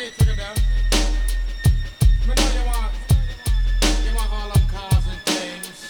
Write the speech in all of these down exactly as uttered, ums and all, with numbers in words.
it, take it down. Me know you want, you want all them cars and things,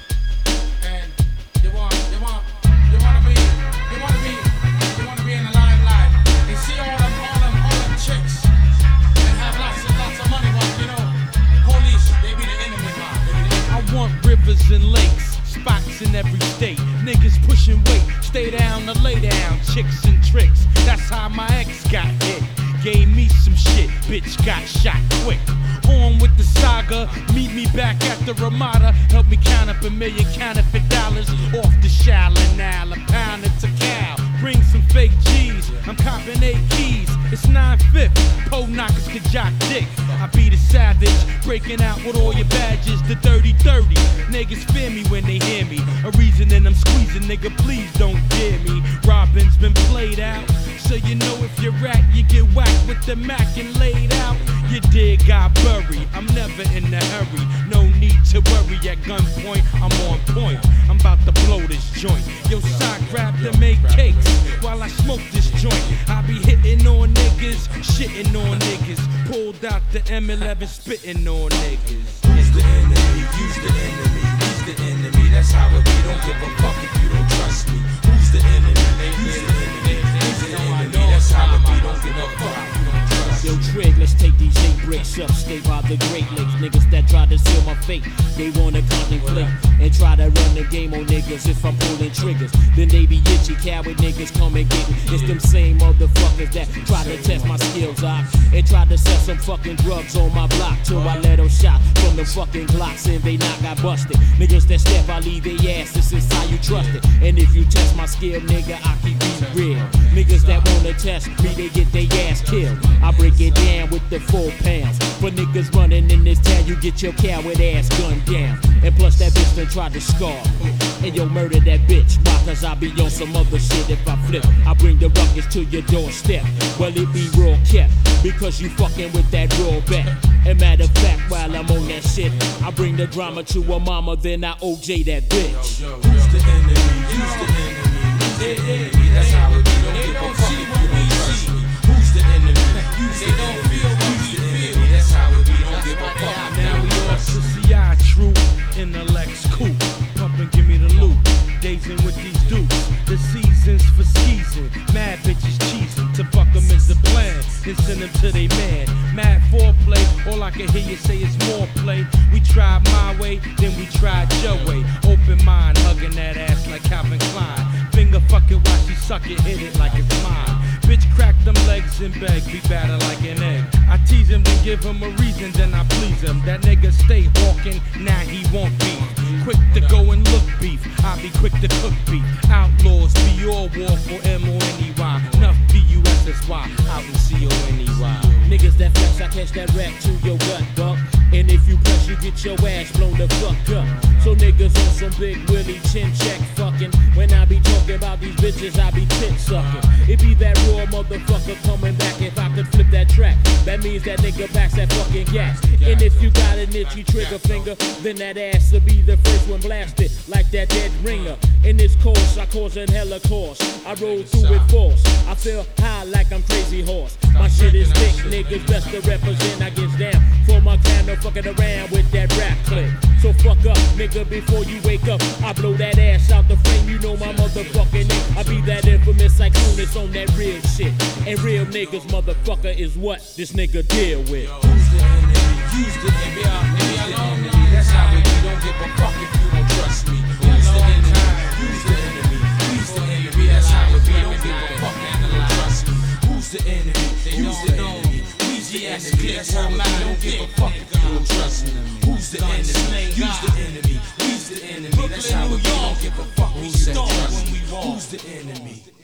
and you want, you want, you want to be, you want to be, you want to be in the limelight. And see all them, all them, all them chicks, and have lots and lots of money. But you know, police, they be the enemy, man. They be the enemy. I want rivers and lakes, spots in every state. Niggas pushing weight, stay down to lay down. Chicks and tricks, that's how my ex got hit. Gave me some shit, bitch got shot quick. On with the saga, meet me back at the Ramada. Help me count up a million counterfeit dollars off the Shaolin now. A pound it's a cow, bring some fake G's. I'm copping eight keys, it's nine fifth. Pole knockers could jock dick. I be the savage, breaking out with all your badges. The dirty thirty, niggas fear me when they hear me. A reason and I'm squeezing, nigga, please don't dare me. Robin's been played out, so you know if you're rat, you get whacked with the Mac and laid out. You dig, got buried, I'm never in a hurry. No need to worry, at gunpoint, I'm on point. I'm about to blow this joint. Yo, sock grab to make cakes while I smoke this joint. I be hitting on niggas, shitting on niggas. Pulled out the M eleven, spitting on niggas. Who's the enemy? Use the enemy. Who's the enemy? That's how it be. Don't give a fuck if you don't trust me. Who's the enemy? Who's the enemy? Who's the enemy? That's how it be. Don't give a fuck if you don't trust me. Yo, Trig, let's take these eight bricks up. Stay by the Great Lakes. Niggas that try to seal my fate, they wanna contemplate and try to run the game on niggas. If I'm pulling triggers, then they be itchy. Coward niggas come and get me. It's them same motherfuckers that try to test my skills out and try to sell some fucking drugs on my block till I let them shot from the fucking Glocks and they not got busted. Niggas that step, I leave their ass. This is how you trust it. And if you test my skill, nigga, I keep it real. Niggas that wanna test me, they get their ass killed. I break it down with the four pounds. For niggas running in this town, you get your coward ass gunned down. And plus that bitch done tried to scar. And yo, murder that bitch. Why? Cause I be on some other shit. If I flip, I bring the ruckus to your doorstep. Well, it be raw kept, because you fucking with that raw bet. And matter of fact, while I'm on that shit, I bring the drama to a mama, then I O J that bitch. Who's the enemy? Who's the enemy? Who's the enemy? That's how it be. Don't give a fuck if you don't trust me. Who's the enemy? Who's the enemy? Who's the enemy? That's how it be. Don't give a fuck. Now we all C I true in the Lex coupe. Pump and give me the loot. Dazing with these dudes. The seasons for skeezing. Mad bitches cheesing. To fuck them is the plan. Then send them to they man. Mad foreplay. All I can hear you say is more play. We tried my way, then we tried your way. Open mind, hugging that ass like Calvin Klein. Finger fuck it while she suck it, hit it like it's mine. Bitch crack them legs and beg, be batter like an egg. I tease him, then give him a reason, then I please him. That nigga stay hawking, now he won't be. Quick to go and look beef, I be quick to cook beef. Outlaws be all war for M O N E Y. Enough B U S S Y, out in C O N E Y. Niggas that flex, I catch that rap to your gut, buck. And if you press, you get your ass blown the fuck up. So niggas on some big Willie chin check fucking. When I be talking about these bitches, I be tit sucking. It be that raw motherfucker coming back. If I could flip that track, that means that nigga backs that fucking gas. And if you got an itchy trigger finger, then that ass will be the first one blasted, like that dead ringer. In this course, I cause an hella course. I roll through it force. I feel high like I'm crazy horse. My shit is thick, niggas best to represent. I get down for my kind of fucking around with that rap clip. So fuck up, nigga, before you wake up. I blow that ass out the frame, you know my motherfucking name. I be that infamous Cyclonus on that real shit. And real niggas, motherfucker, is what this nigga deal with. Who's the enemy? Who's the enemy? Who's the enemy? That's how it be. Don't give a fuck if you don't trust me. Who's the enemy? Who's the enemy? Who's the enemy? That's how it be. Don't give a fuck if you don't trust me. Who's the enemy? Who's the enemy? Who's the enemy? That's how it be. Don't give a fuck if you don't trust me. Who's the enemy? Who's the enemy? Who's the enemy? That's how it be. Don't give a fuck. Who's the enemy? Who's the enemy?